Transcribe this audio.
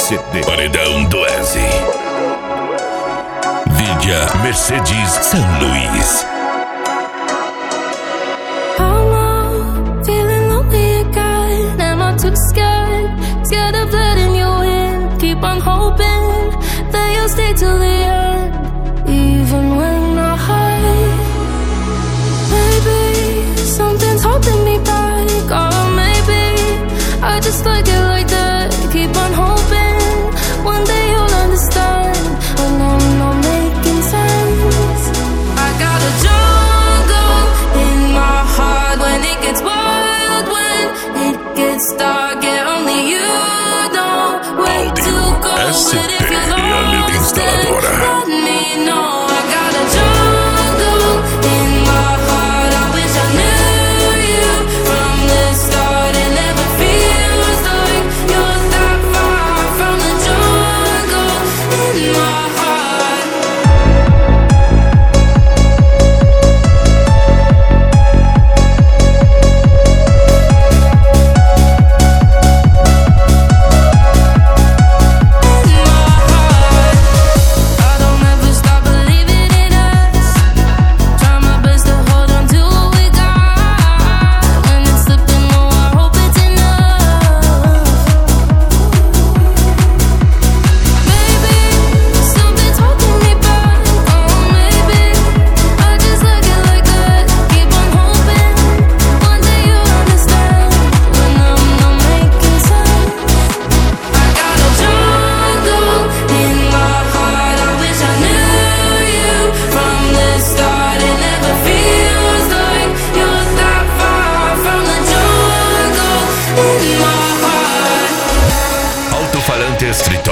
SD. Paredão do Eze. Villa Mercedes São Luís. I'm feeling lonely again. Am I too scared? Scared of letting you in. Keep on hoping that you'll stay till the end, even when I hide. Maybe something's holding me back, or maybe I just like it like that. Keep on hoping one day you'll understand when I'm not making sense. I got a jungle in my heart when it gets wild, when it gets dark, yeah, only you know where to go. SP But if you're e a Liga lost, then Instaladora. let me know. I got a jungle in my heart. I wish I knew you from the start. It never feels like you're that far from the jungle in my heart. I don't ever stop believing in us. Try my best to hold on to what we got. When it's slipping, oh, I hope it's enough. Maybe something's holding me back. Oh, maybe I just like it like that. Keep on hoping one day you'll understand when I'm not making sense. I got a jungle in my heart. I wish I knew you from the start. It never feels like you're that far from the jungle in my heart. Alto-falante Street